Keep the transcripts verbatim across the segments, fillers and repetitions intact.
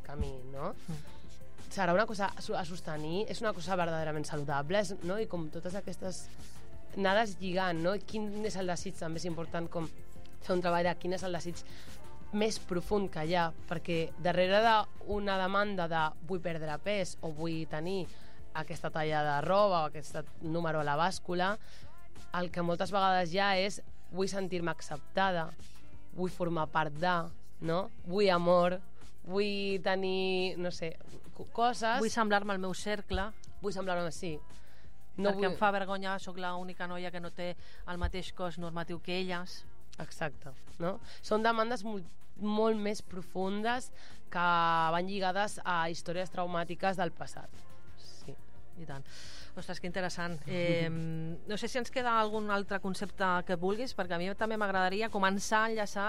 camí, no? Mm. Serà una cosa a sostenir, és una cosa verdaderament saludable, no? I com totes aquestes anades lligant, no? Quin és el desig també és important, com fer un treball de quin és el desig més profund que hi ha, perquè darrere d'una demanda de vull perdre pes o vull tenir aquesta talla de roba o aquest número a la bàscula, el que moltes vegades hi ha és vull sentir-me acceptada, vull formar part de, no? Vull amor, vull tenir, no sé, coses... Vull semblar-me al meu cercle. Vull semblar-me, sí. No perquè vull... em fa vergonya, sóc l'única noia que no té el mateix cos normatiu que elles. Exacte, no? Són demandes molt, molt més profundes que van lligades a històries traumàtiques del passat. Sí. I tant. Ostres, que interessant. Eh, no sé si ens queda algun altre concepte que vulguis, perquè a mi també m'agradaria començar a enllaçar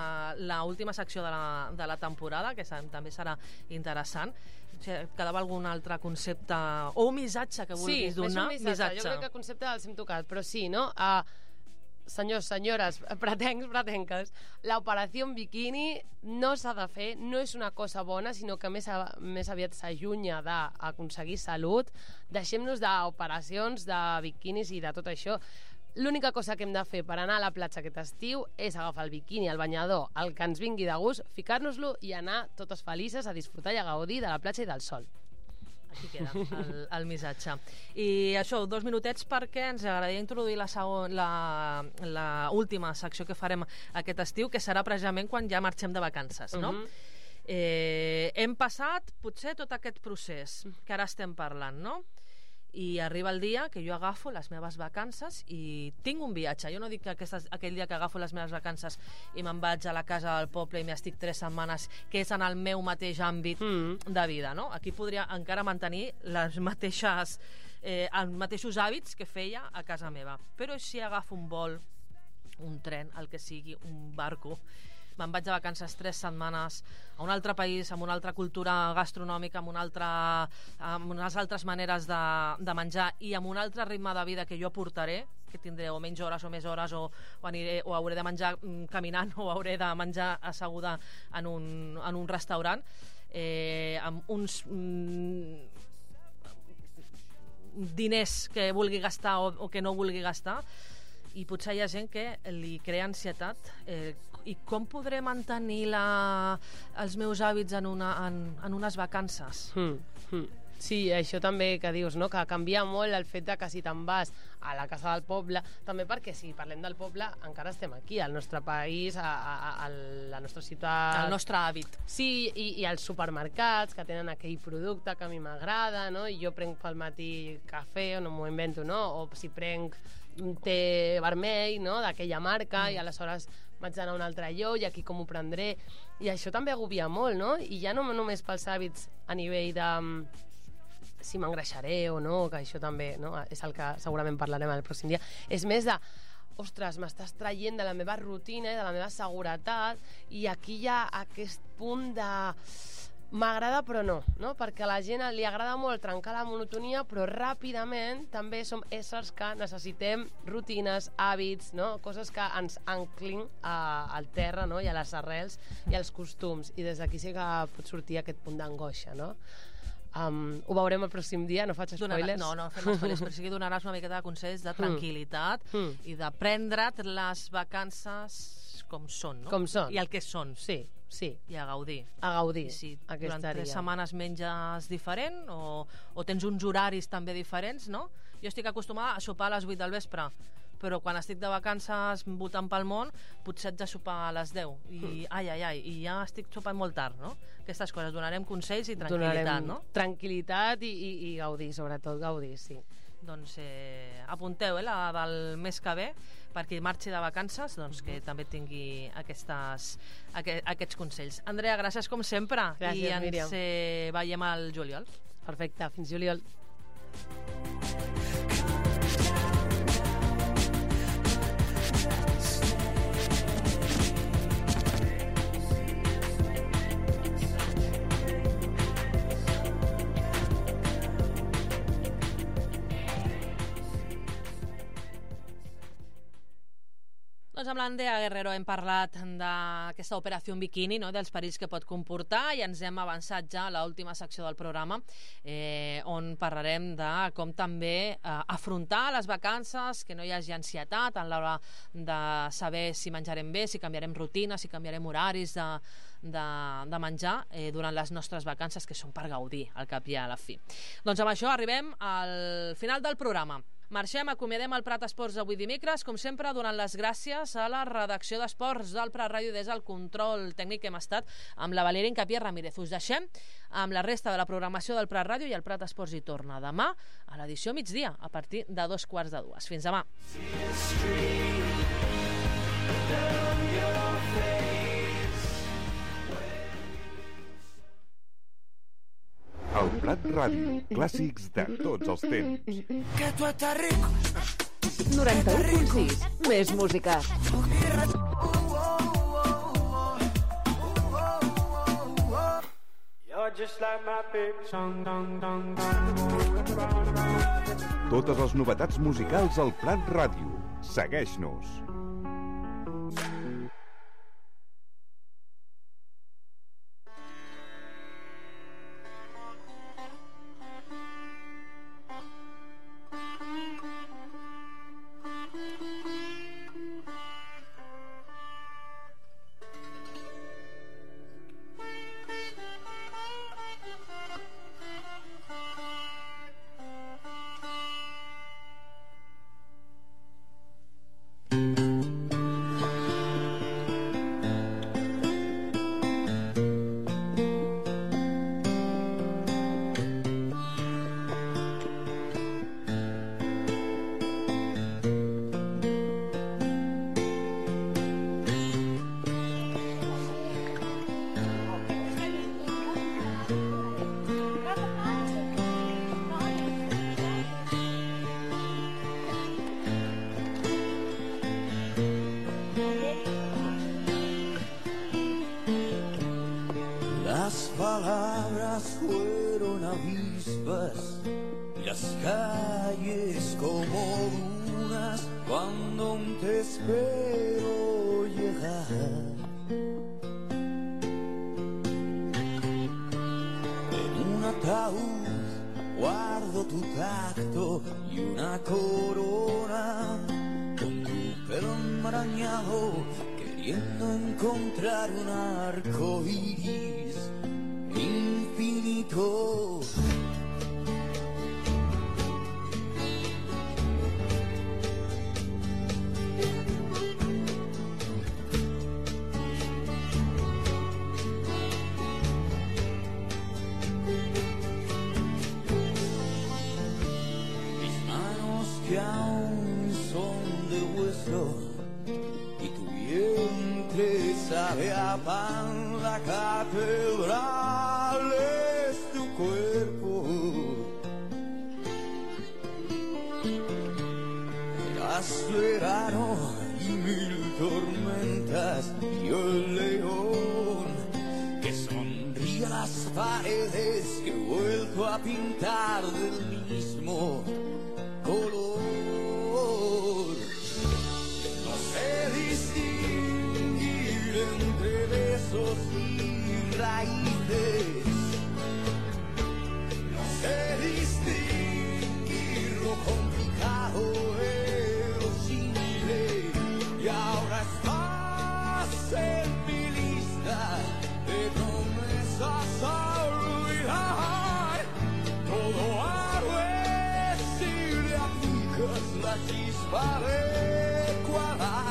la última secció de la, de la temporada, que també serà interessant. O sigui, quedava algun altre concepte o un missatge que vulguis sí, donar? Sí, un missatge. missatge. Jo crec que el concepte els hem tocat, però sí, no? Uh, senyors, senyores, pretencs, pretenques, l'operació biquini no s'ha de fer, no és una cosa bona, sinó que més, a, més aviat s'allunya d'aconseguir salut. Deixem-nos d'operacions, de biquinis i de tot això. L'única cosa que hem de fer per anar a la platja aquest estiu és agafar el biquini, el banyador, el que ens vingui de gust, ficar-nos-lo i anar totes felices a disfrutar i a gaudir de la platja i del sol. Aquí queda el, el missatge. I això, dos minutets perquè ens agradaria introduir la, segon, la, la última secció que farem aquest estiu, que serà precisament quan ja marxem de vacances, no? Uh-huh. eh, hem passat potser tot aquest procés que ara estem parlant, no? I arriba el dia que jo agafo les meves vacances i tinc un viatge. Jo no dic que aquestes, aquell dia que agafo les meves vacances i me'n vaig a la casa del poble i m'hi estic tres setmanes, que és en el meu mateix àmbit mm. de vida, no? Aquí podria encara mantenir les mateixes, eh, els mateixos hàbits que feia a casa meva. Però si agafo un vol, un tren, el que sigui, un barco, me'n vaig de vacances tres setmanes a un altre país, amb una altra cultura gastronòmica, amb, una altra, amb unes altres maneres de, de menjar i amb un altre ritme de vida que jo portaré, que tindré o menys hores o més hores o, o, aniré, o hauré de menjar caminant o hauré de menjar asseguda en un, en un restaurant, eh, amb uns mm, diners que vulgui gastar o, o que no vulgui gastar, i potser hi ha gent que li crea ansietat. Eh, I com podré mantenir la, els meus hàbits en, una, en, en unes vacances? Mm, mm. Sí, això també que dius, no? Que canvia molt el fet de que si te'n vas a la casa del poble, també perquè si parlem del poble encara estem aquí, al nostre país, a, a, a la nostra ciutat... El nostre hàbit. Sí, i, i els supermercats que tenen aquell producte que a mi m'agrada, no? I jo prenc pel matí cafè, o no m'ho invento, no? O si prenc té vermell, no?, d'aquella marca, mm. i aleshores vaig anar a un altre lloc i aquí com ho prendré, i això també agobia molt, no? I ja no només pels hàbits a nivell de si m'engreixaré o no, que això també, no?, és el que segurament parlarem el pròxim dia, és més de ostres, m'estàs traient de la meva rutina i de la meva seguretat, i aquí hi ha aquest punt de m'agrada però no, no? Perquè a la gent li agrada molt trencar la monotonia, però ràpidament també som éssers que necessitem rutines, hàbits, no? Coses que ens anclin a, al terra, no? I a les arrels i als costums, i des d'aquí sí que pot sortir aquest punt d'angoixa, no? Um, ho veurem el pròxim dia, no faig spoilers. Donarà, no, no fem spoilers, però sí que donaràs una miqueta de consells de tranquil·litat mm. i de prendre't les vacances com són, no? Com són. I el que són. Sí, sí. I a gaudir. A gaudir. I si durant tres setmanes menges diferent o, o tens uns horaris també diferents, no? Jo estic acostumada a sopar a les vuit del vespre, però quan estic de vacances voltant pel món potser haig de sopar a les deu i mm. ai, ai, ai, i ja estic sopant molt tard, no? Aquestes coses, donarem consells i tranquil·litat, donarem no? Tranquil·litat i, i, i gaudir, sobretot gaudir, sí. Doncs eh, apunteu, eh, la del mes que ve, per qui marxi de vacances, doncs que també tingui aquestes, aqu aquests consells. Andrea, gràcies com sempre. Gràcies, i ens Míriam. eh, veiem al juliol. Perfecte, fins juliol. Doncs amb l'Andrea Guerrero hem parlat d'aquesta operació en biquini, no? Dels perills que pot comportar, i ens hem avançat ja a l'última secció del programa, eh, on parlarem de com també eh, afrontar les vacances, que no hi hagi ansietat en l'hora de saber si menjarem bé, si canviarem rutina, si canviarem horaris de, de, de menjar eh, durant les nostres vacances, que són per gaudir, al cap i a la fi. Doncs amb això arribem al final del programa. Marxem, acomiadem el Prat Esports d'avui dimecres, com sempre donant les gràcies a la redacció d'Esports del Prat Ràdio des del control tècnic que hem estat amb la Valeria Incapié Ramírez. Us deixem amb la resta de la programació del Prat Ràdio, i el Prat Esports hi torna demà a l'edició migdia, a partir de dos quarts de dues. Fins demà. El Prat Ràdio, clàssics de tots els temps. Que tu estàs rico. noranta-u punt sis, més música. Totes les novetats musicals al Prat Ràdio. Segueix-nos. Las palabras fueron avispas, las calles como dunas, cuando aún te espero llegar. En un ataúd guardo tu tacto y una corona, con tu pelo enmarañado, queriendo encontrar un arco iris infinito. Mis manos que aún son de hueso y tu vientre sabe a pan, la catedral es tu cuerpo. Eras verano y mil tormentas, y yo el león que sonríe a las paredes, que he vuelto a pintar del mismo color. No sé distinguir entre besos y raíces, no sé distinguir lo complicado de lo simple, y ahora estás en mi lista de promesas a olvidar. Todo arde si le aplicas la chispa adecuada.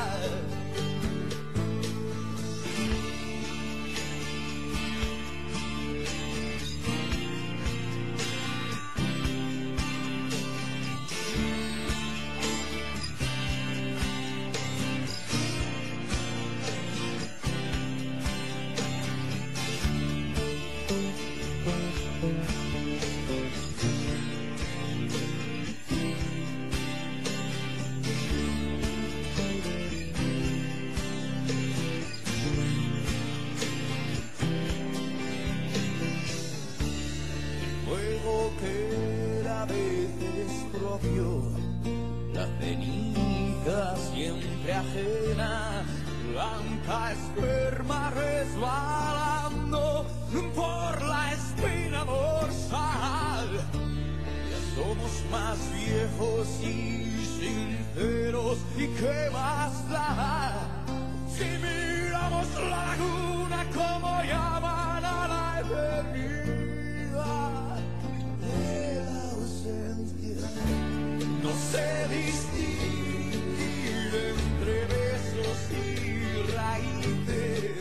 Que a veces propio, la ceniza vida siempre ajena, blanca esperma resbalando por la espina dorsal. Ya somos más viejos y sinceros, ¿y qué más da? Si miramos la laguna como llaman a la eternidad de la ausencia, no sé distinguir entre besos y raíces,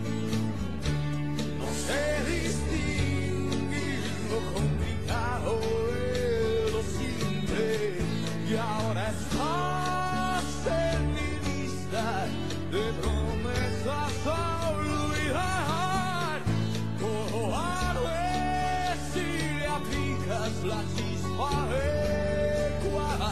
no sé distinguir lo complicado de lo simple, y ahora estás en mi lista de promesas a olvidar. Todo arde si le aplicas la chispa adecuada.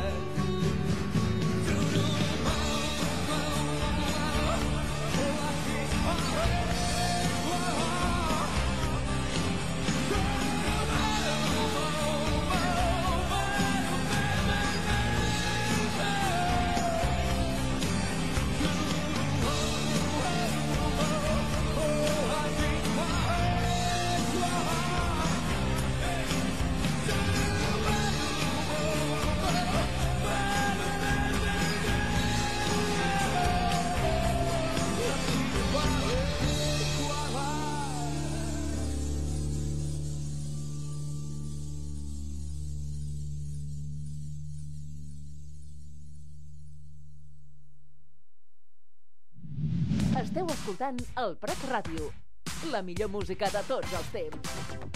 Esteu escoltant el Prat Ràdio, la millor música de tots els temps.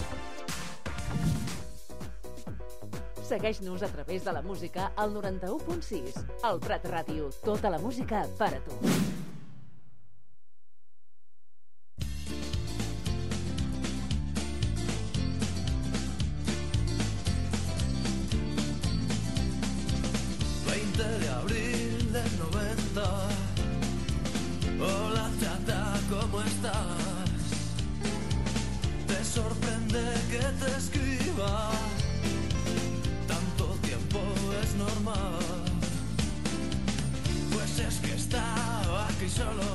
Segueix-nos a través de la música al noranta-u punt sis. El Prat Ràdio, tota la música per a tu. veinte de abril del noventa. Hola chata, ¿cómo estás? Te sorprende que te escriba. Tanto tiempo es normal. Pues es que estaba aquí solo.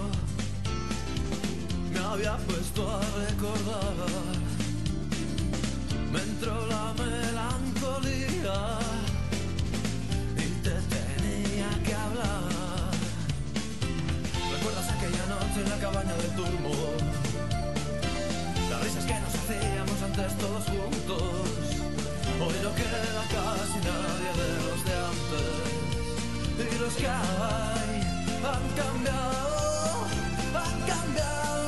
Me había puesto a recordar. Me entró la melancolía y te tenía que hablar. ¿Recuerdas aquella noche en la cabaña del Turmo? Las risas que nos hacíamos antes todos juntos. Hoy no queda casi nadie de los de antes. Y los que hay han cambiado, han cambiado.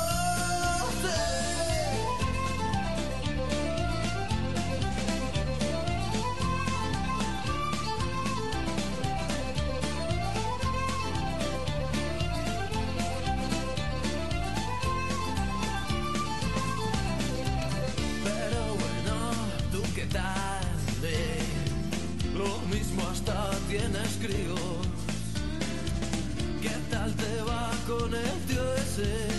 Lo mismo hasta tienes críos. ¿Qué tal te va con el tío ese?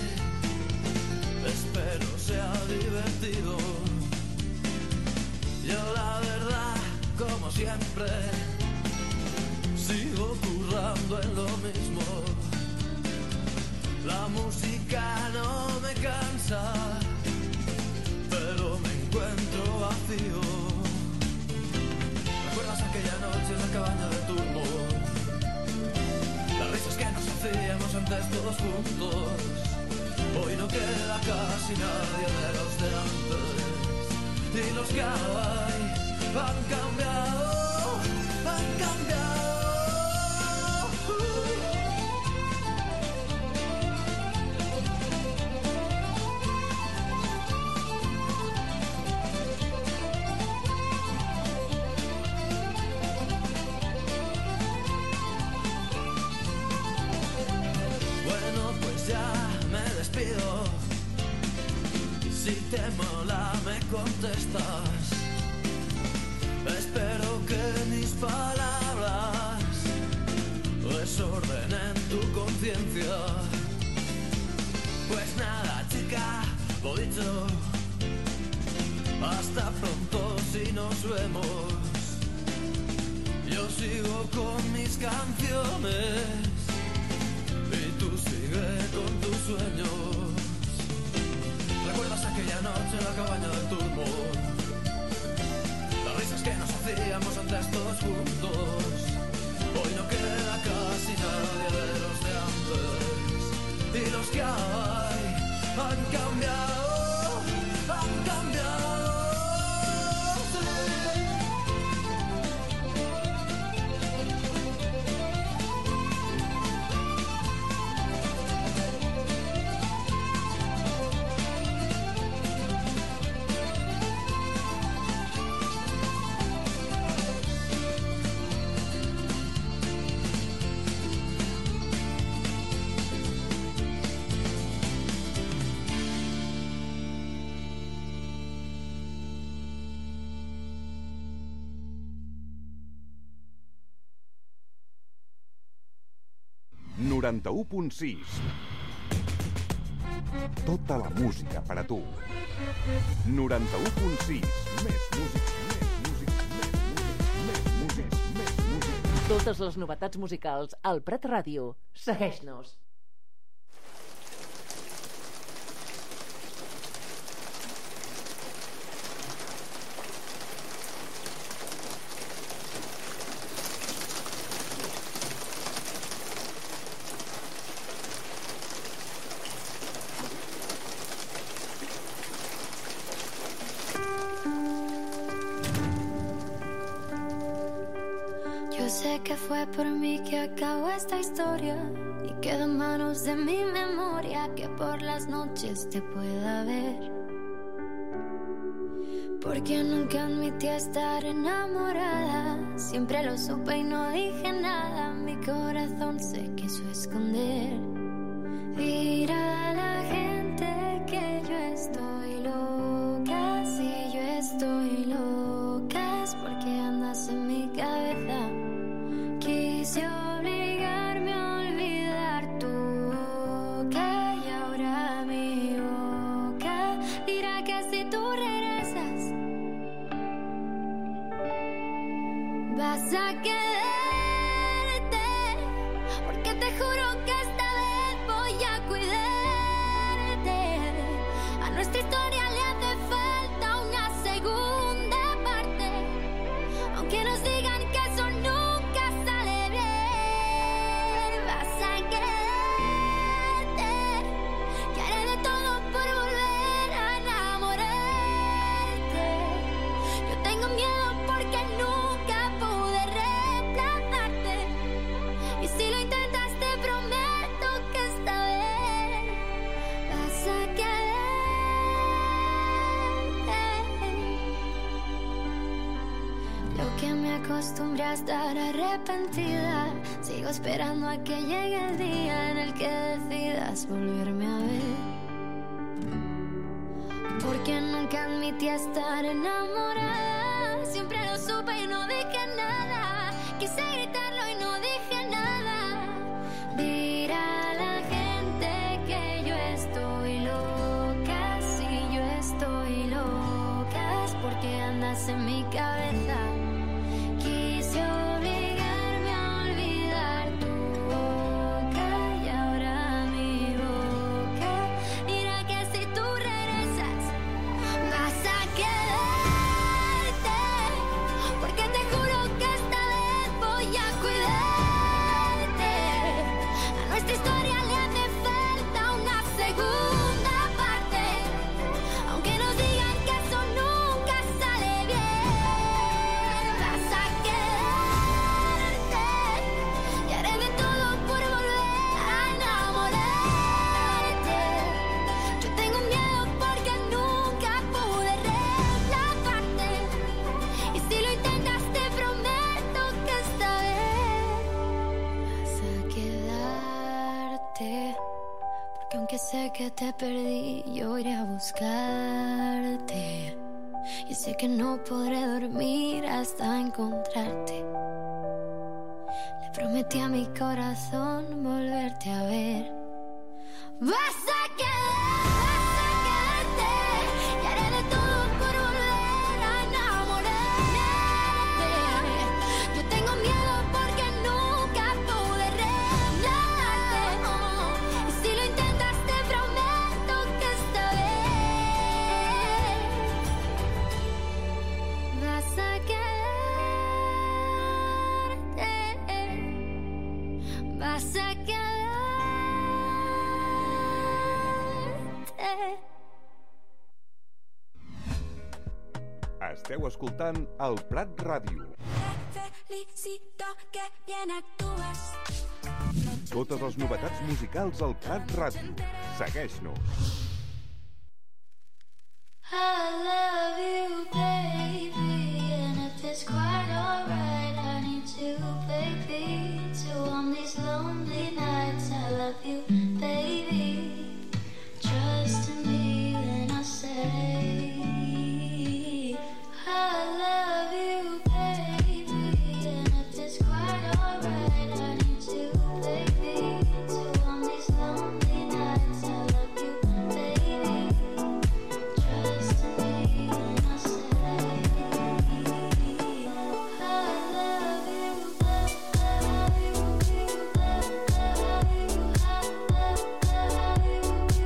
Espero sea divertido. Yo la verdad, como siempre, sigo currando en lo mismo. La música no me cansa, pero me encuentro vacío. ¿Recuerdas aquella noche en la cabaña del Turbo? Las risas que nos hacíamos antes todos juntos. Hoy no queda casi nadie de los de antes. Y los que hay han cambiado, han cambiado. Si te mola me contestas. Espero que mis palabras desordenen tu conciencia. Pues nada chica, lo dicho, hasta pronto si nos vemos. Yo sigo con mis canciones y tú sigue con tus sueños. ¿Recuerdas aquella noche en la cabaña del turbo? Las risas que nos hacíamos antes todos juntos. Hoy no queda casi nadie de los de antes. Y los que hay han cambiado, han cambiado. noranta-u punt sis. Tota la música per a tu. noranta-u punt sis. Més música, més música, més música, més música, més música. Totes les novetats musicals al Prat Ràdio. Segueix-nos. Sé que fue por mí que acabó esta historia y queda en manos de mi memoria que por las noches te pueda ver. Porque nunca admití estar enamorada, siempre lo supe y no dije nada. Mi corazón se quiso esconder. Dirá la gente que yo estoy loca, si yo estoy loca es porque andas en mi cabeza. Quise obligarme a olvidar tu boca y ahora mi boca dirá que si tú regresas vas a quedarte, porque te juro que esta vez voy a cuidarte. A nuestra historia le hace falta una segunda parte, aunque nos digan que eso nunca acostumbré a estar arrepentida. Sigo esperando a que llegue el día en el que decidas volverme a ver. Porque nunca admití estar enamorada, siempre lo supe y no dije nada. Quise gritarlo y no dije nada. Dirá la gente que yo estoy loca, si yo estoy loca es porque andas en mi cabeza. Sé que te perdí, yo iré a buscarte. Y sé que no podré dormir hasta encontrarte. Le prometí a mi corazón volverte a ver. Vas a quedar, vas a quedarte. Y haré de todo por volver a enamorarte. Yo tengo miedo Esteu escoltant el Prat Ràdio. Felicito que bien actúas. Totes les novetats musicals al Prat Ràdio. Segueix-nos. I love you, baby, and if it's quite alright, I need to, baby, to on these lonely nights. I love you, baby, trust in me when I say I love you, baby, and if it's quite alright, I need to, baby, to on these lonely nights. I love you, baby, trust in me when I say I love you, love you, love you, love you,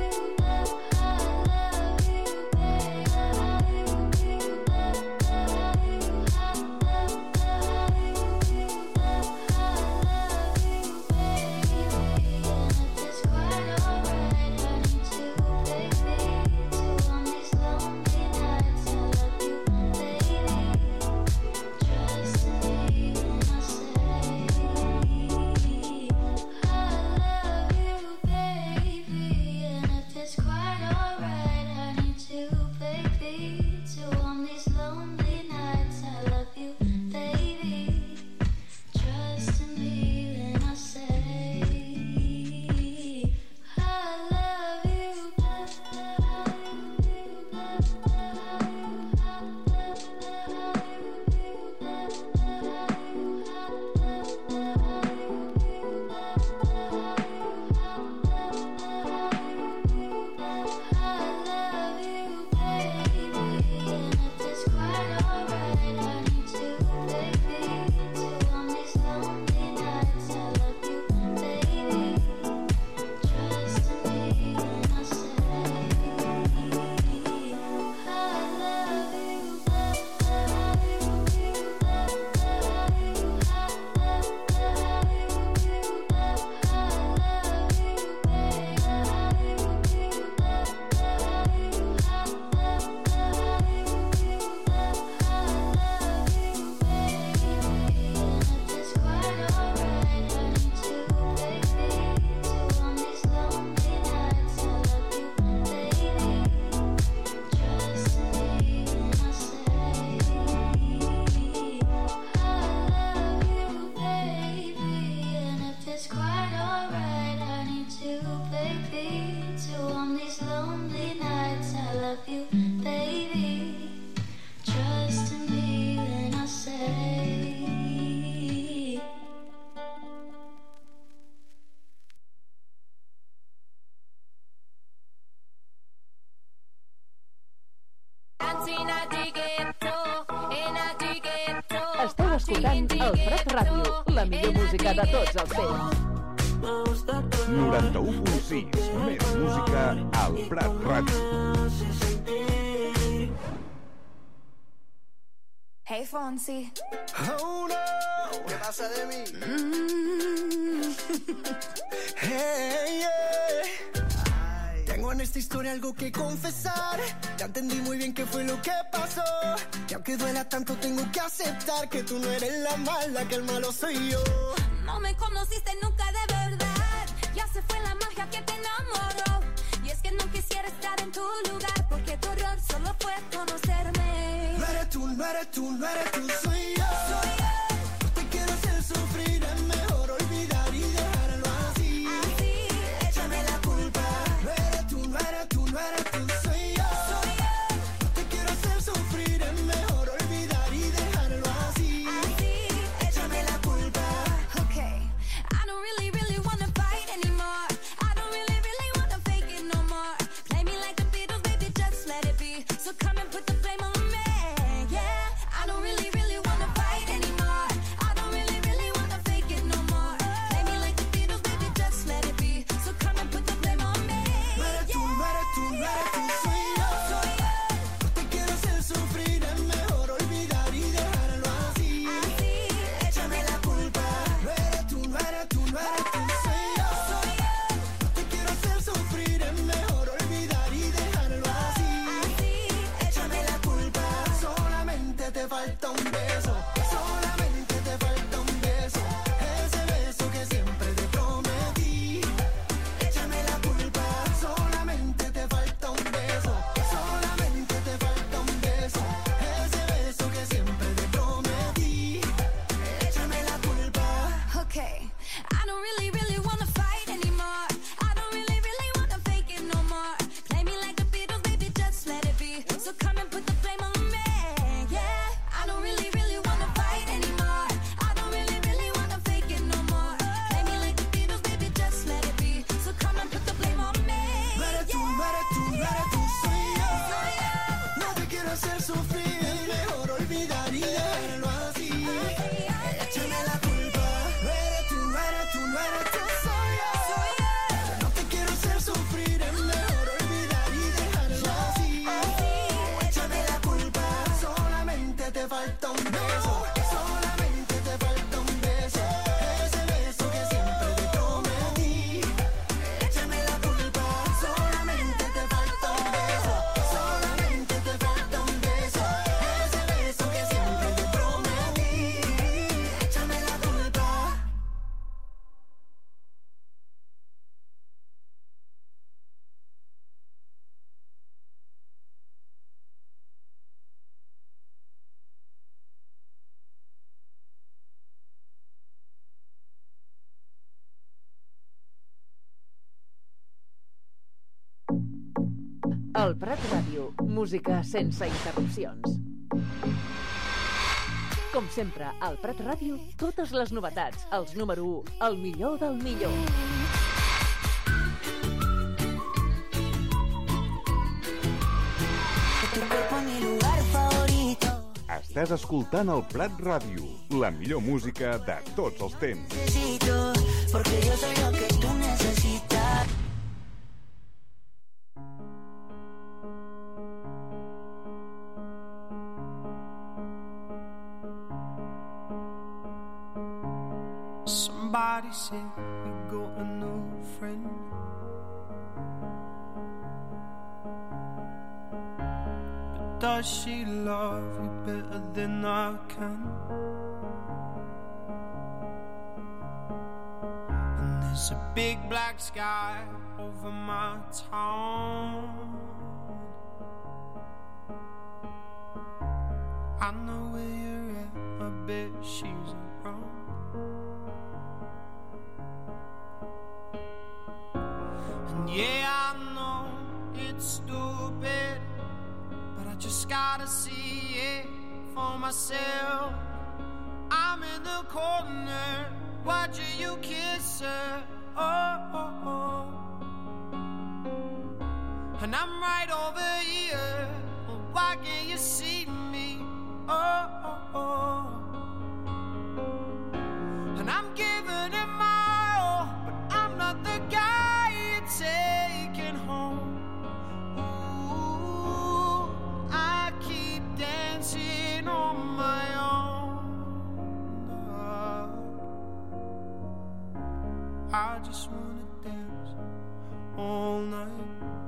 Esteu escoltant el Prat Ràdio, la millor música de tots els temps. noranta-u punt sis, més música al Prat Ràdio. Hey Fonsi. Oh no, ¿qué pasa de mí? Mm. Hey, yeah. Tengo en esta historia algo que confesar. Ya entendí muy bien qué fue lo que pasó. Y aunque duela tanto tengo que aceptar que tú no eres la mala, que el malo soy yo. No me conociste nunca de verdad. Ya se fue la magia que te enamoró. Y es que no quisiera estar en tu lugar, porque tu error solo fue conocerme. No eres tú, no eres tú, no eres tú, soy yo. Soy yo. No te quiero hacer sufrir, es mejor olvidar y dejarlo así. Así, Échame la culpa. No eres tú, no eres tú, no eres tú, soy yo. soy yo. No te quiero hacer sufrir, es mejor olvidar y dejarlo así. Así, Échame la culpa. okay. I don't really, really wanna fight anymore. I don't really, really wanna fake it no more. Play me like the Beatles, baby, just let it be. So come and put the blame on me. Yeah, I don't really, really wanna falta un beso, solamente te falta un beso, ese beso que siempre te prometí. Échame la culpa, solamente te falta un beso, solamente te falta un beso, ese beso que siempre te prometí. Échame la culpa. Okay, I don't really, really wanna fight anymore. I don't really, really wanna fake it no more. Play me like a Beatles, baby, just let it be. So come and put the blame on me, yeah. I don't really, really wanna fight anymore. I don't really, really wanna fake it no more. Play me like the Beatles, baby, just let it be. So come and put the blame on me, No eres tú, no eres tú, no eres tú, soy yo. No te quiero hacer sufrir, mejor olvidar y dejarlo así. Échame la culpa, no eres tú, no eres tú, no eres tú, soy yo. No te quiero hacer sufrir, es mejor olvidar y dejarlo así. Échame la culpa, solamente te falta un beso, solamente te falta un beso, ese beso que siempre te prometí. Échame la culpa, solamente te falta un beso, solamente te falta un beso, ese beso que siempre te prometí. Échame la culpa. El Prat Ràdio, música sense interrupcions. Com sempre, al Prat Ràdio, totes les novetats, els número u, el millor del millor. Estàs escoltant el Prat Ràdio, la millor música de tots els temps. Porque yo soy lo que tú necesitas. Somebody said you got a new friend. But does she love you better than I can? And there's a big black sky over my town. I know where you're at, I bet she's around. And yeah, I know it's stupid, but I just gotta see it for myself. I'm in the corner, watching you kiss her. Oh, oh, oh. And I'm right over here, why can't you see me? Oh, oh, oh. And I'm giving it my all, but I'm not the guy you're taking home. Ooh, I keep dancing on my own. I just wanna dance all night.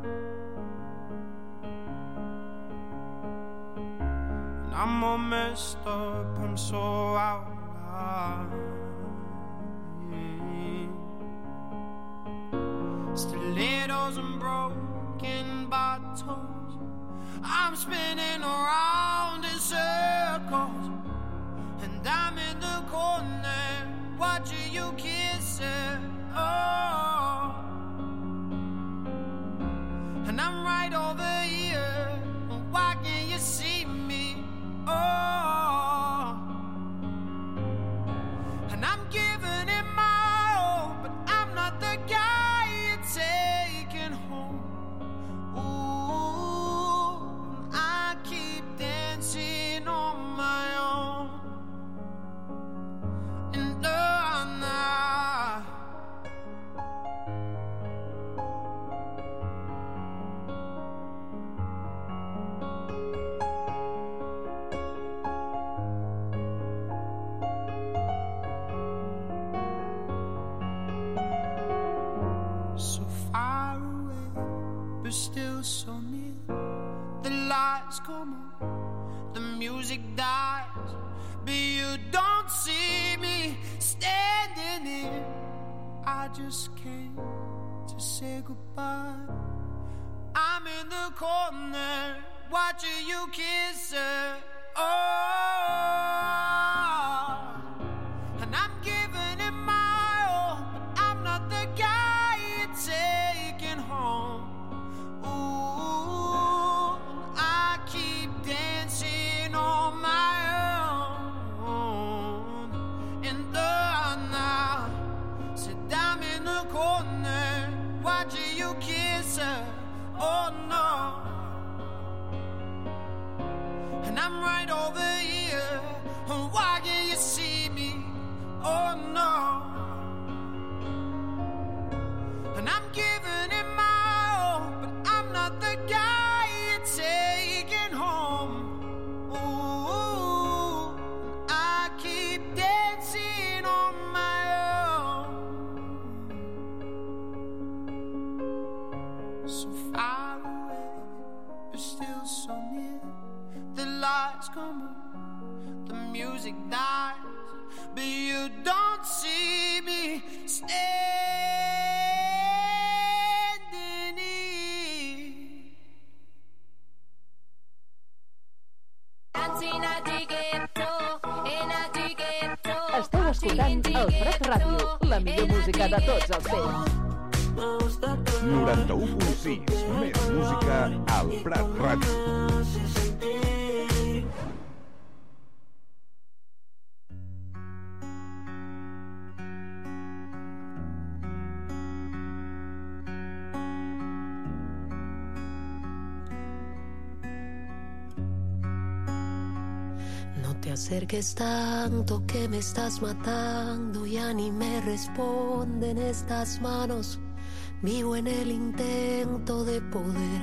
And I'm all messed up, I'm so out of line. Stilettos and broken bottles, I'm spinning around in circles. And I'm in the corner, watching you kiss her. Oh, and I'm right over here, why can't you see me? Oh, and I'm giving it my all, but I'm not the guy you're taking home. Ooh, I keep dancing on my own. And uh, nah. So far away, but still so near. The lights come on, the music dies, but you don't see me standing here. I just came to say goodbye. I'm in the corner watching you kiss her. Oh, and I'm giving it my all, but I'm not the guy you're taking home. Ooh, I keep dancing on my own in the night. Said I'm in the corner watching you kiss her. Oh no. And I'm right over here. Why can't you see me? Oh no. And I'm giving it my all, but I'm not the guy you're taking home. Ooh, I keep dancing on my own. So far away, but still so near. The lights come on, the music dies, but you don't see me standing here. Esteu escoltant el Prat Ràdio, la millor música de tots els temps. noranta-u punt sis, més música al Prat Ràdio. No te acerques tanto que me estás matando, ya ni me responden estas manos. Vivo en el intento de poder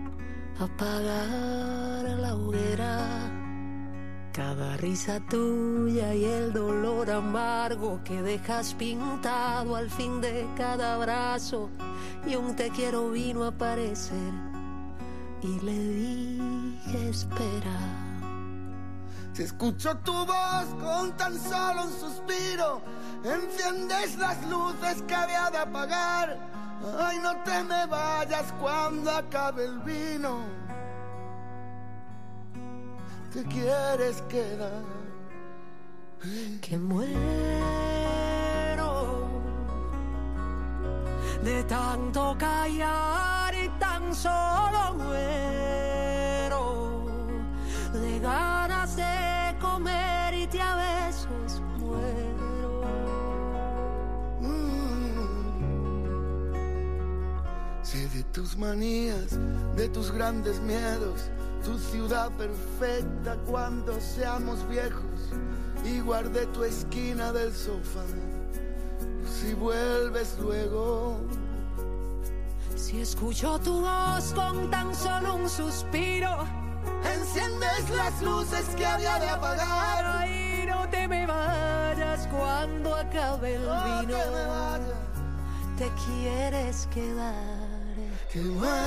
apagar la hoguera. Cada risa tuya y el dolor amargo que dejas pintado al fin de cada abrazo. Y un te quiero vino a aparecer y le dije espera. Si escucho tu voz con tan solo un suspiro, enciendes las luces que había de apagar. Ay, no te me vayas cuando acabe el vino. Te quieres quedar. Que muero de tanto callar y tan solo muero de ganas de comer y te a besos muero. Mm. Sé de tus manías, de tus grandes miedos, tu ciudad perfecta cuando seamos viejos, y guardé tu esquina del sofá si vuelves luego. Si escucho tu voz con tan solo un suspiro, enciendes las luces que había de apagar. Ay, no te me vayas cuando acabe el No vino. te me vayas. Te quieres quedar. Que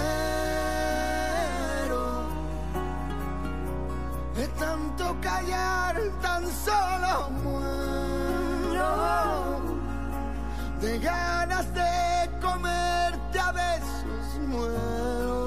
muero de tanto callar, tan solo muero de ganas de comerte a besos muero.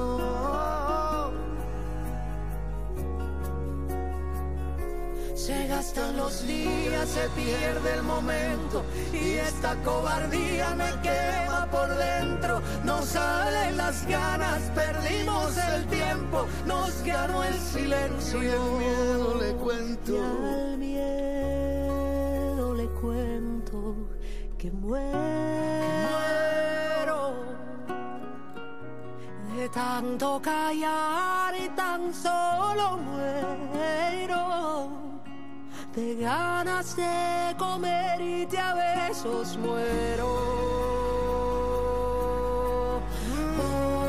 Se gastan los días, se pierde el momento y esta cobardía me quema por dentro. No salen las ganas, perdimos el tiempo, nos ganó el silencio. Y el miedo le cuento, y al miedo le cuento que muero de tanto callar y tan solo muero de ganas de comer y te a besos muero. Oh,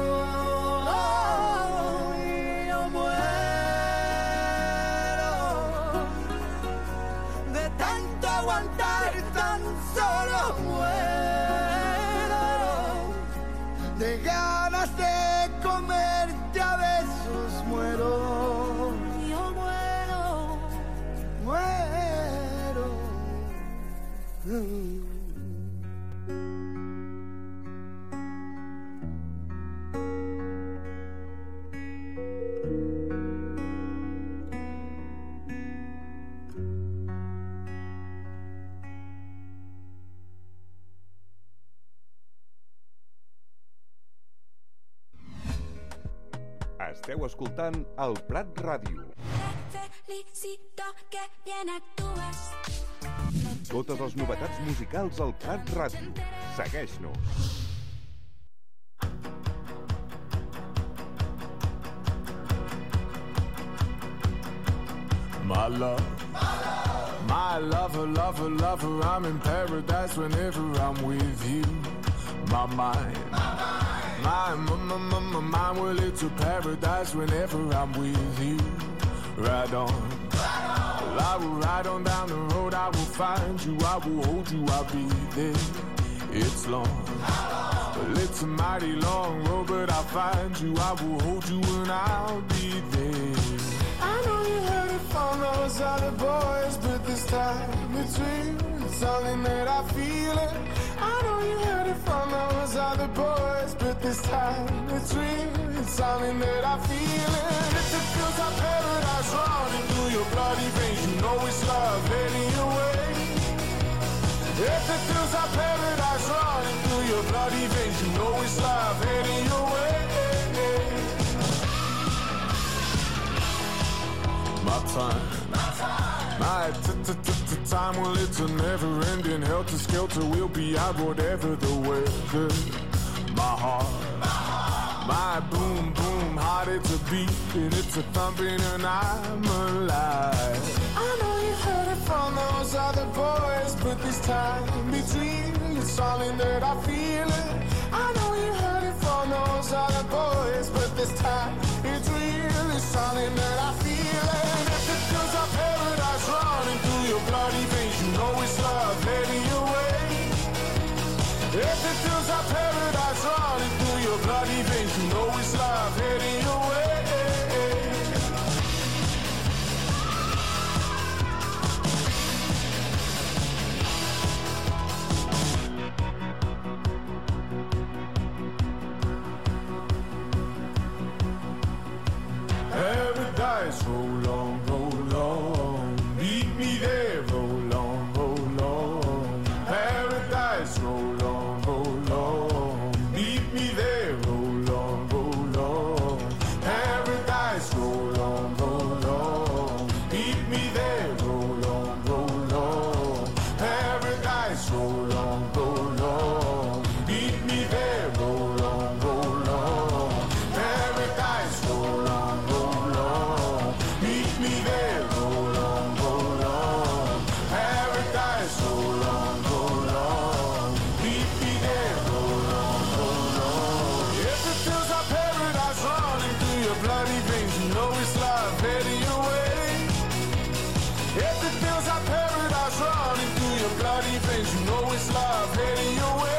oh, yo muero de tanto aguantar, tan solo muero de ganas de comerte a besos muero. Yo muero Esteu escoltant el Prat Ràdio. Totes les novetats musicals al Prat Ràdio. Segueix-nos. My love, my lover, lover, lover, I'm in paradise whenever I'm with you. My mind, my, my, my, my, my mind, well, it's a paradise whenever I'm with you. Ride on, well, I will ride on down the road, I will find you, I will hold you, I'll be there. It's long, well, it's a mighty long road, but I'll find you, I will hold you, and I'll be there. I know you heard it from those other boys, but this time it's real, it's something that I feel it. I know you heard it from those other boys, but this time it's real, it's something that I feel it. If it feels like paradise running through your bloody veins, you know it's love heading your way. If it feels like paradise running through your bloody veins, you know it's love heading your way. My time, my time, well, it's a never-ending helter-skelter. We'll be out whatever the weather. My heart, my boom, boom, heart, it's a beat and it's a thumping, and I'm alive. I know you heard it from those other boys, but this time it's real, it's something that I feel it. I know you heard it from those other boys, but this time it's real, it's something that I feel it. Feels like paradise running through your bloody veins, you know it's love heading your way. If it feels like paradise running through your bloody veins, you know it's love heading your way. Paradise, roll on, roll on, meet me there, roll on, roll on. Paradise, roll on, roll on, meet me there, roll on, roll on. Paradise, roll on, roll on, meet me there, roll on, roll on. Paradise, roll on, roll on, meet me there, roll on, roll on. Paradise, roll on, roll on, meet me there, roll on, roll on. Paradise, roll on, roll on, meet me there, roll on, roll on. If it feels like paradise running through your bloody veins, you know it's love heading your way. If it feels like paradise running through your bloody veins, you know it's love heading your way.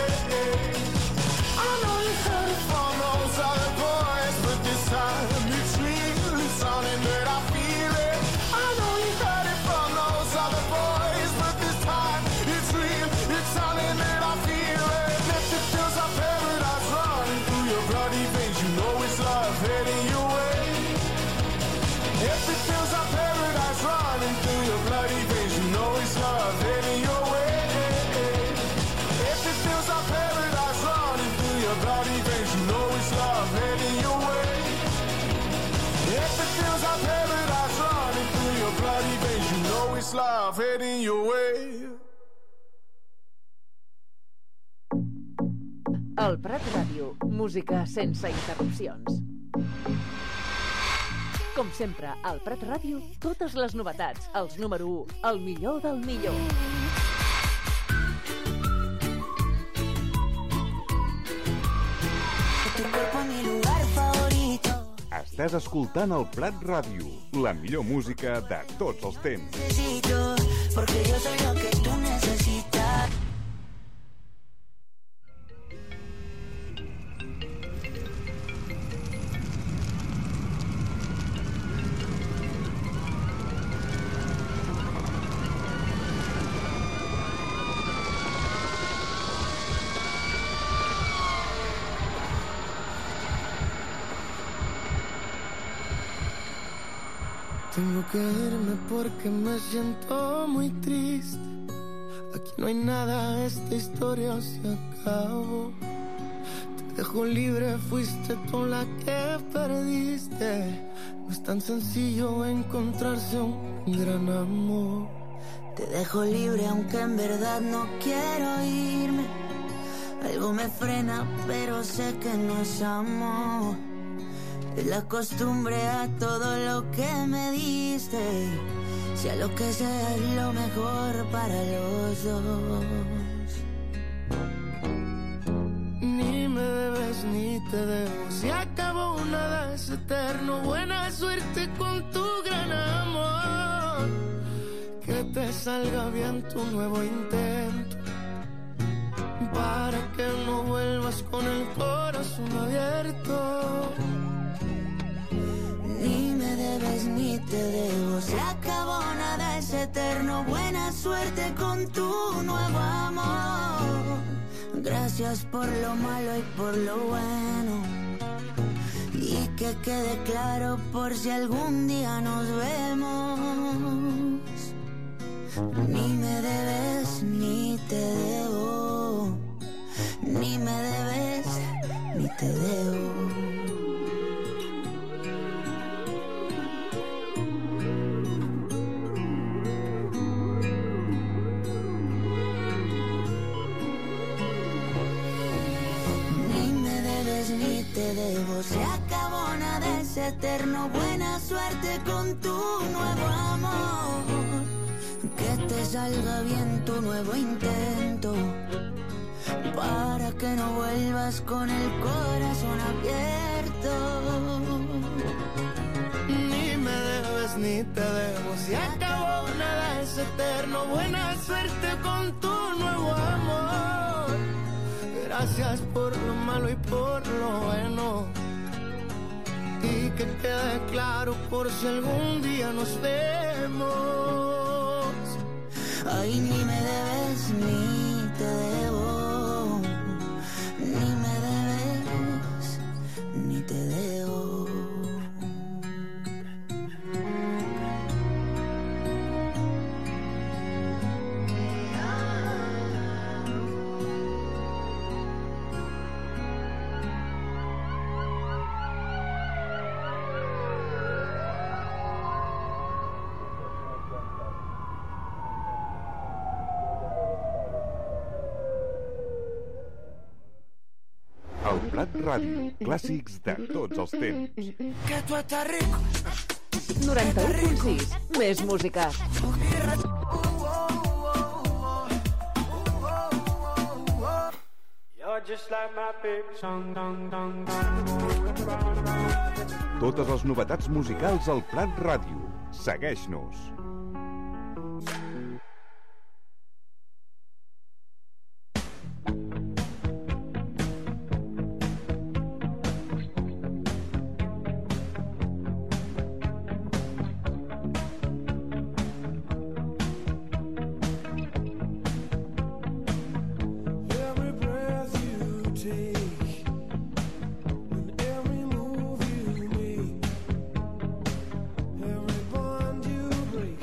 I know you heard it from those other boys, but this time it's real, it's something that I feel it. I know you heard it from those other boys, but this time it's real, it's something that I feel it. If it feels like paradise running through your bloody veins, you know it's love heading your way. If it feels like paradise running through your bloody veins, you know it's love heading your way. If it feels like paradise running through your bloody veins, you know it's love heading your way. If it feels like paradise running through your bloody veins, you know it's love heading your way. El Prat Ràdio, música sense interrupcions. Com sempre, al Prat Ràdio, totes les novetats, els número u, el millor del millor. Estàs escoltant el Prat Ràdio, la millor música de tots els temps. Porque yo soy lo que tú necesitas. Tengo que irme porque me siento muy triste. Aquí no hay nada, esta historia se acabó. Te dejo libre, fuiste tú la que perdiste. No es tan sencillo encontrarse un gran amor. Te dejo libre aunque en verdad no quiero irme. Algo me frena, pero sé que no es amor. Es la costumbre a todo lo que me diste. Sea lo que sea es lo mejor para los dos. Ni me debes ni te debo. Se acabó, nada es eterno. Buena suerte con tu gran amor. Que te salga bien tu nuevo intento. Para que no vuelvas con el corazón abierto. Ni me debes ni te debo. Se acabó, nada es eterno. Buena suerte con tu nuevo amor. Gracias por lo malo y por lo bueno. Y que quede claro por si algún día nos vemos. Ni me debes ni te debo. Ni me debes ni te debo. Ni te debo, se acabó, nada es eterno. Buena suerte con tu nuevo amor. Que te salga bien tu nuevo intento. Para que no vuelvas con el corazón abierto. Ni me debes ni te debo. Se acabó, nada es eterno. Buena suerte con tu nuevo amor. Gracias por lo malo y por lo bueno. Y que quede claro por si algún día nos vemos. Ay, ni me debes ni te debo. Ni me debes ni te debo. El Prat Ràdio, clàssics de tots els temps. Que tu estàs rico. noranta-u punt sis, més música. Totes les novetats musicals al Prat Ràdio. Segueix-nos. Every bond you break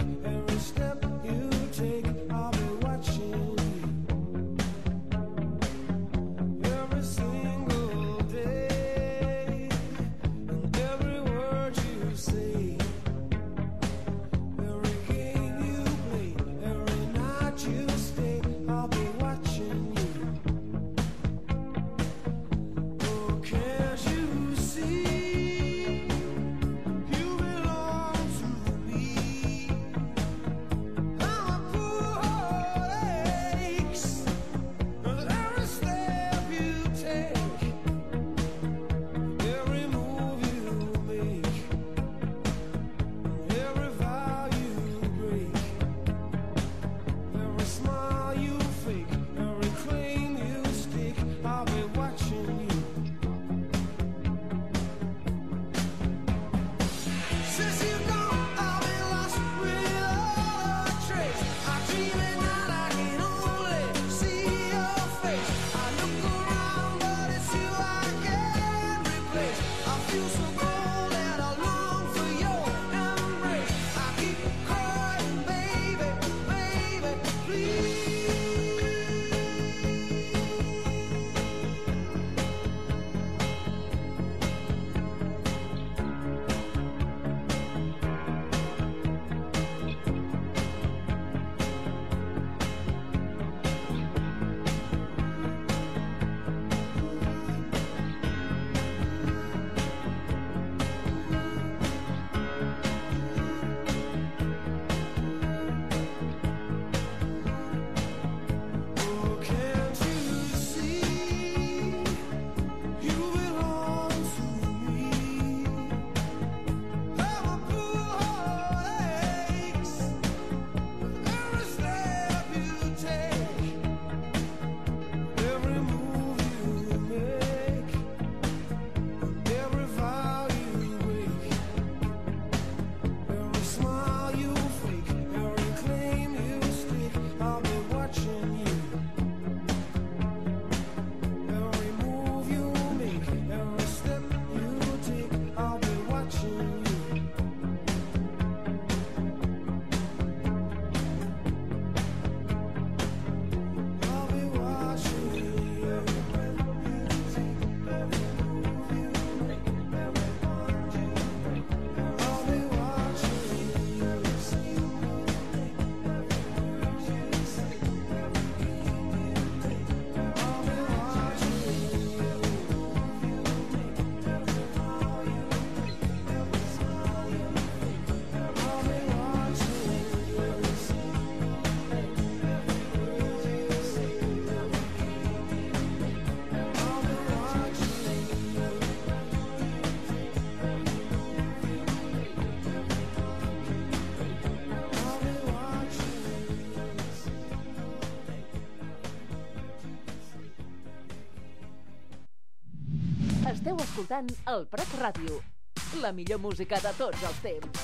escoltant el Prat Ràdio, la millor música de tots els temps.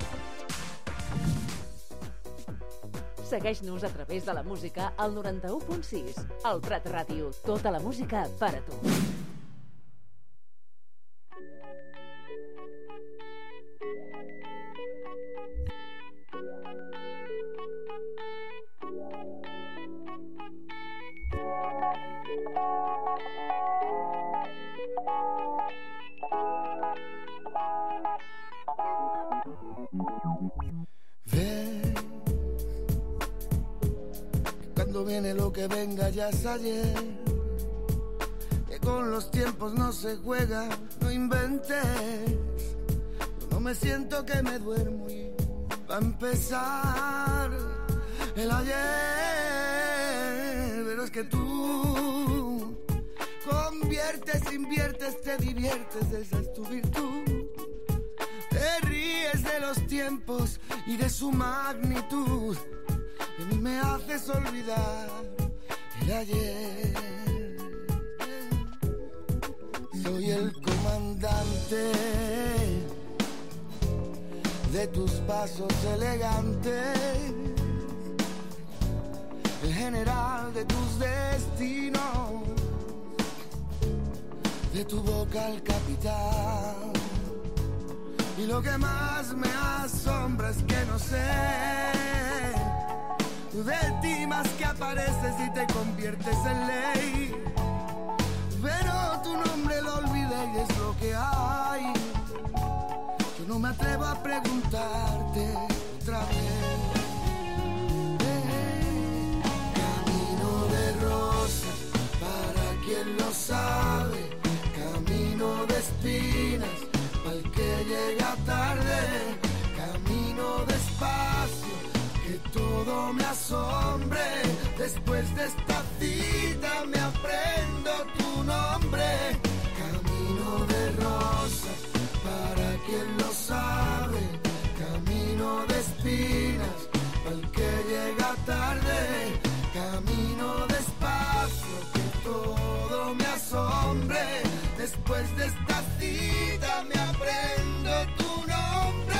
Segueix-nos a través de la música al noranta-u punt sis. El Prat Ràdio, tota la música per a tu. Ven, que cuando viene lo que venga ya es ayer, que con los tiempos no se juega, no inventes. Yo no me siento que me duermo y va a empezar el ayer, pero es que tú conviertes, inviertes, te diviertes, esa es tu virtud. Te ríes de los tiempos y de su magnitud. De mí me haces olvidar el ayer. Soy el comandante de tus pasos elegantes, el general de tus destinos, de tu boca el capitán. Y lo que más me asombra es que no sé de ti más que apareces y te conviertes en ley. Pero tu nombre lo olvidé y es lo que hay. Yo no me atrevo a preguntarte otra vez. Eh, camino de rosas para quien lo sabe, camino de espinas al que llega tarde, camino despacio, que todo me asombre. Después de esta cita me aprendo tu nombre. Camino de rosas, para quien lo sabe, camino de espinas, al que llega tarde, camino despacio, que todo me asombre. Después de esta cita me aprendo tu nombre.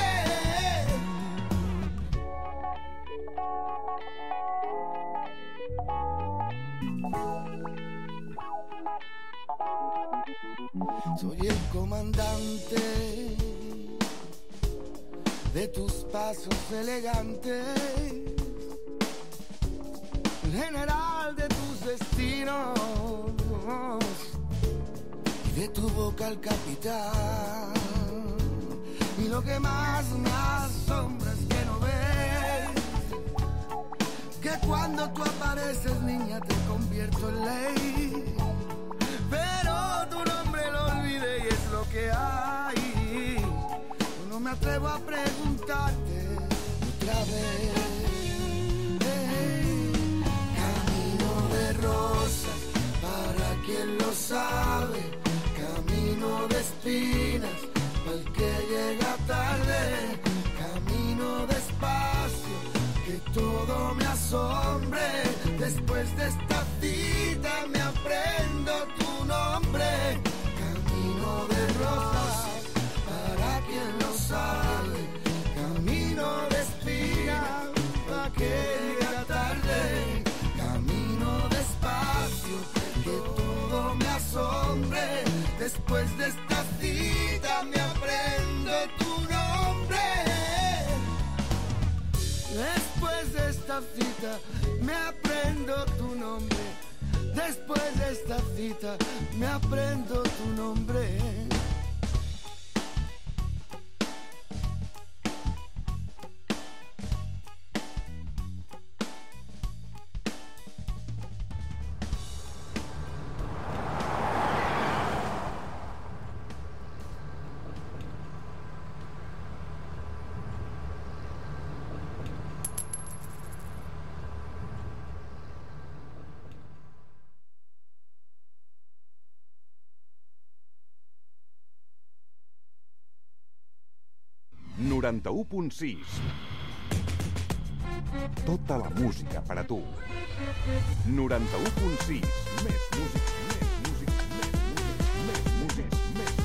Soy el comandante de tus pasos elegantes, el general de tus destinos, de tu boca el capitán. Y lo que más me asombra es que no ves que cuando tú apareces, niña, te convierto en ley. Pero tu nombre lo olvidé y es lo que hay. Yo no me atrevo a preguntarte otra vez. Eh, camino de rosas para quien lo sabe, camino de espinas, al que llega tarde, camino despacio, que todo me asombre. Después de esta cita me aprendo tu nombre. Camino de rosas, para quien lo sabe, camino de espinas, para que llega tarde, camino despacio, que todo me asombre. Después de esta cita me aprendo tu nombre. Después de esta cita me aprendo tu nombre. Después de esta cita me aprendo tu nombre. noranta-u punt sis. Tota la música per a tu. noranta-u punt sis. Més música, més música, més música, més música, més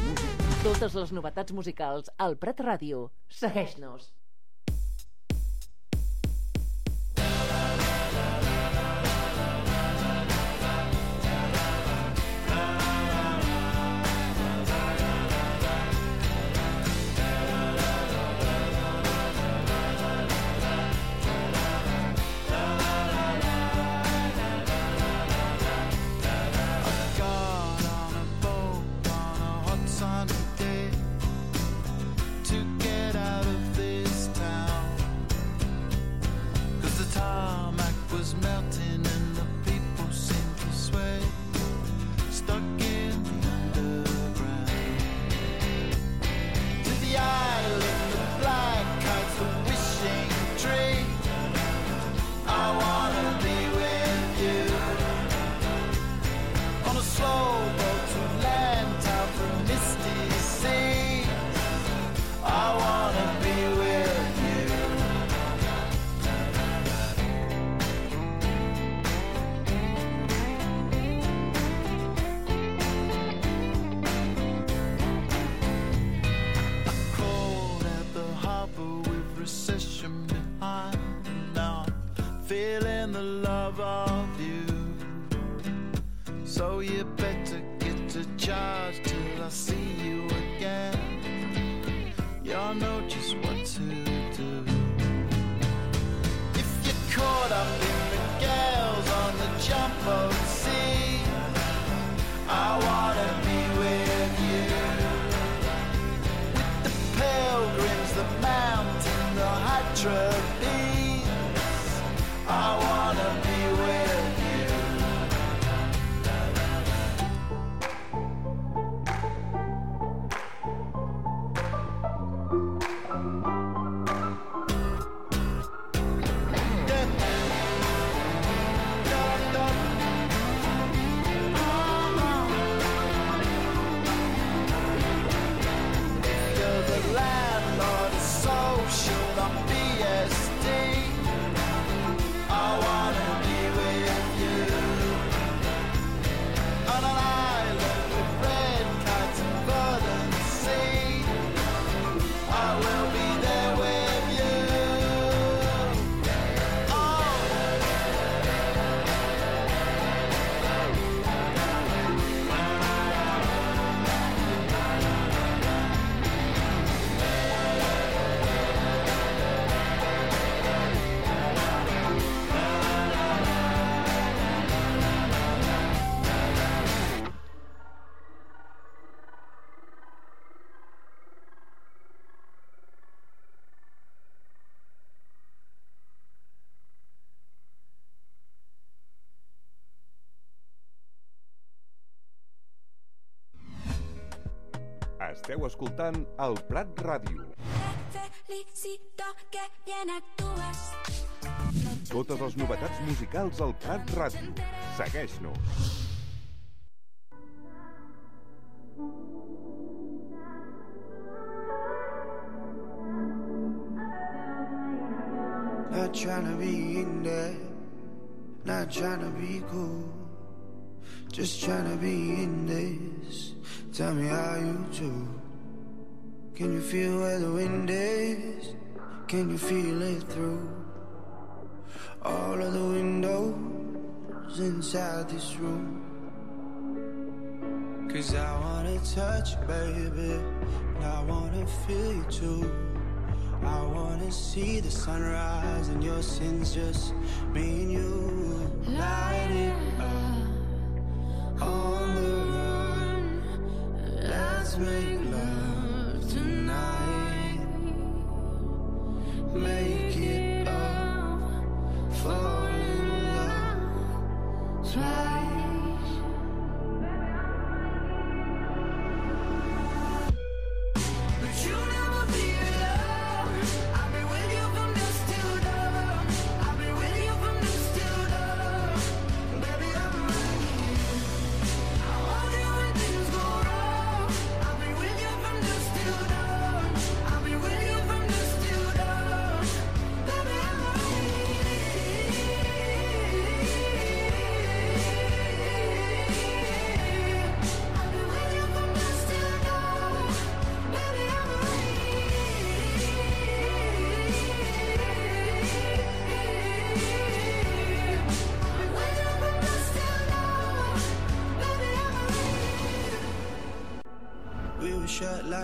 Totes les novetats musicals al Prat Ràdio. Segueix-nos. Feeling the love of you, so you better get to charge till I see you again. Y'all know just what to do. If you're caught up in the gales on the jumbo sea, I wanna be with you. With the pilgrims, the mountain, the Hydra-Bee, I wanna be with you. You're the landlord of social on B S D. I wanna be with you on an island with red kites and golden sea. I will be there with you. Esteu escoltant el Prat Ràdio. Totes les novetats musicals al Prat Ràdio. Segueix-nos. Not trying to be in there, not trying to be cool, just trying to be in this. Tell me how you do. Can you feel where the wind is? Can you feel it through all of the windows inside this room? Cause I wanna touch you, baby, and I wanna feel you too. I wanna see the sunrise and your sins, just me and you. Light it up on the run. Let's make love tonight. Make it up, fall in love twice.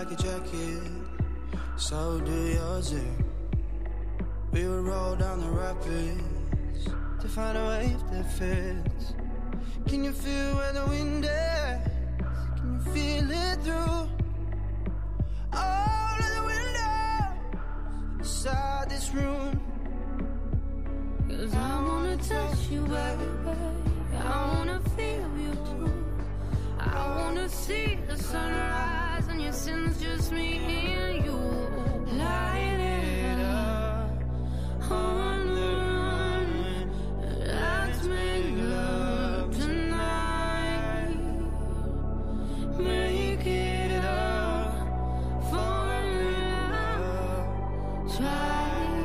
like a jacket, so do yours. We would roll down the rapids to find a wave that fits. Can you feel where the wind is? Can you feel it through all of the windows inside this room? 'Cause I wanna touch you, baby. I wanna feel you too. I wanna see the sunrise and your sins, just me and you. Light it up on the run. Let's make love tonight. Make it up for love. Try.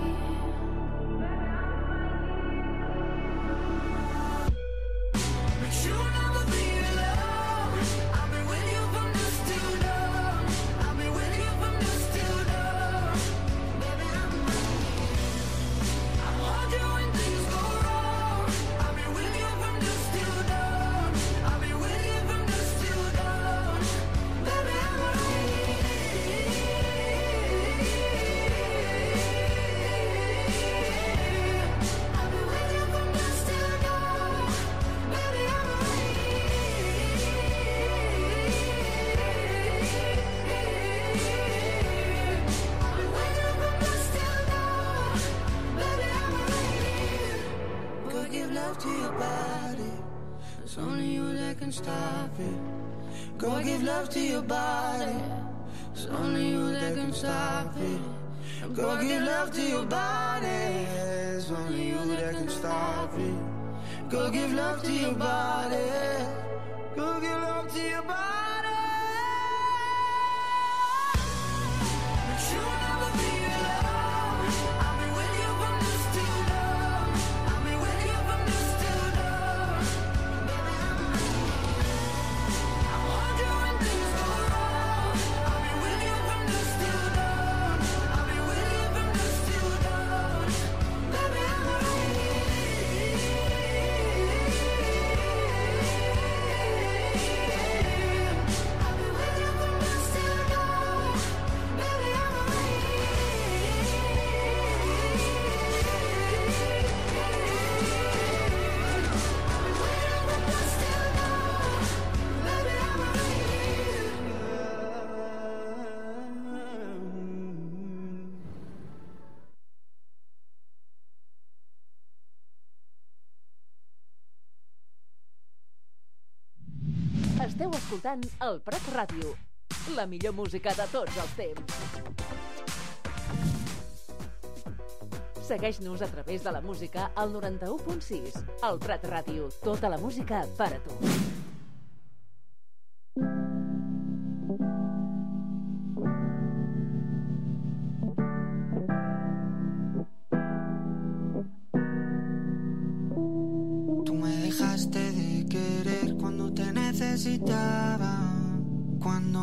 It's only you that can stop it. Go give love to your body. It's only you that can stop it. Go give love to your body. It's only you that can stop it. Go give love to your body. Go give love to your body. Esteu escoltant el Prat Ràdio, la millor música de tots els temps. Segueix-nos a través de la música al noranta-u punt sis. El Prat Ràdio, tota la música per a tu. Tú me dejaste de querer cuando te necesitaba, cuando